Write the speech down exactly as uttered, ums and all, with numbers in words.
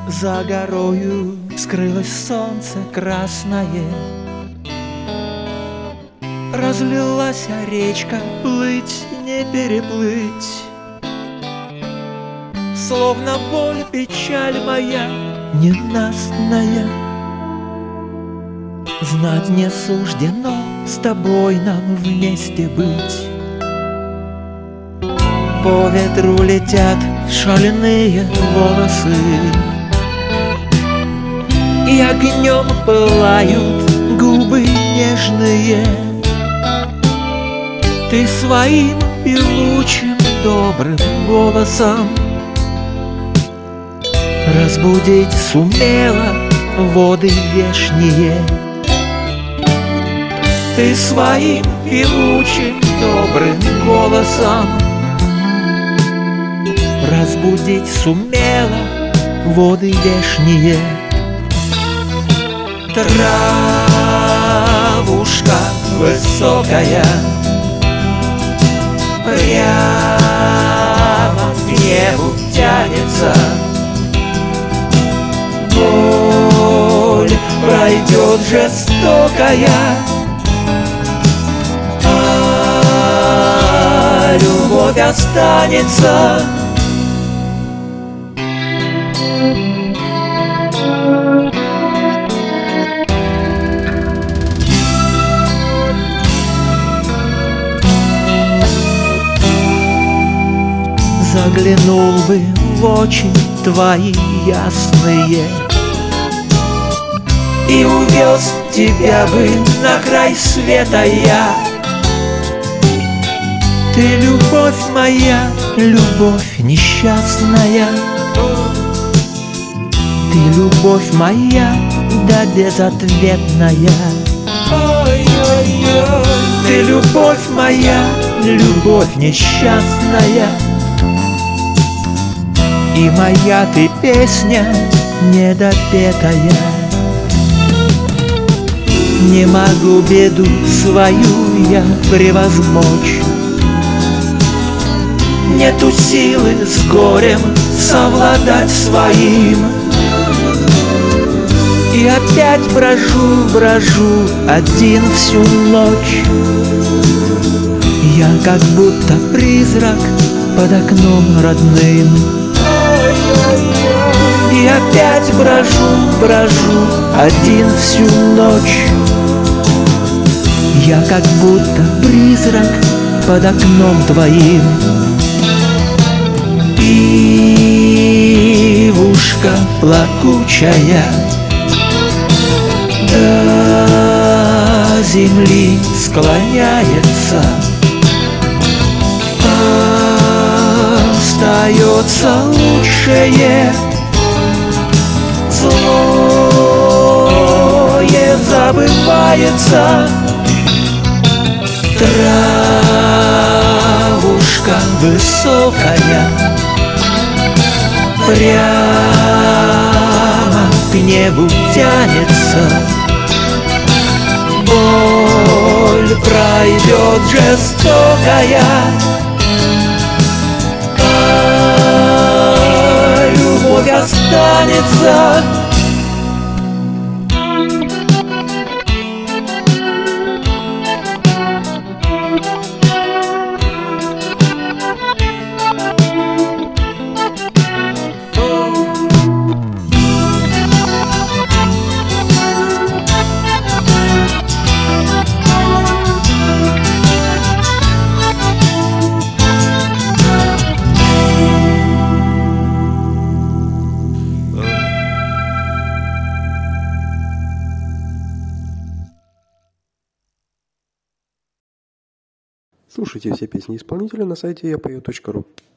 За горою скрылось солнце красное, разлилась речка, плыть не переплыть. Словно боль, печаль моя ненастная, знать не суждено с тобой нам вместе быть. По ветру летят шальные волосы, и огнем пылают губы нежные. Ты своим певучим добрым голосом разбудить сумела воды вешние. Ты своим певучим добрым голосом разбудить сумела воды вешние. Травушка высокая прямо к небу тянется, боль пройдет жестокая, а любовь останется. Заглянул бы в очи твои ясные и увез тебя бы на край света я. Ты любовь моя, любовь несчастная, ты любовь моя, да безответная. Ты любовь моя, любовь несчастная, и моя ты песня недопетая. Не могу беду свою я превозмочь, нету силы с горем совладать своим. И опять брожу, брожу один всю ночь, я как будто призрак под окном родным. И опять брожу, брожу один всю ночь, я как будто призрак под окном твоим. Ивушка плакучая до земли склоняется, остается лучшее, злое забывается. Травушка высокая прямо к небу тянется, боль пройдет жестокая, а любовь останется. Слушайте все песни исполнителя на сайте я пою точка ру.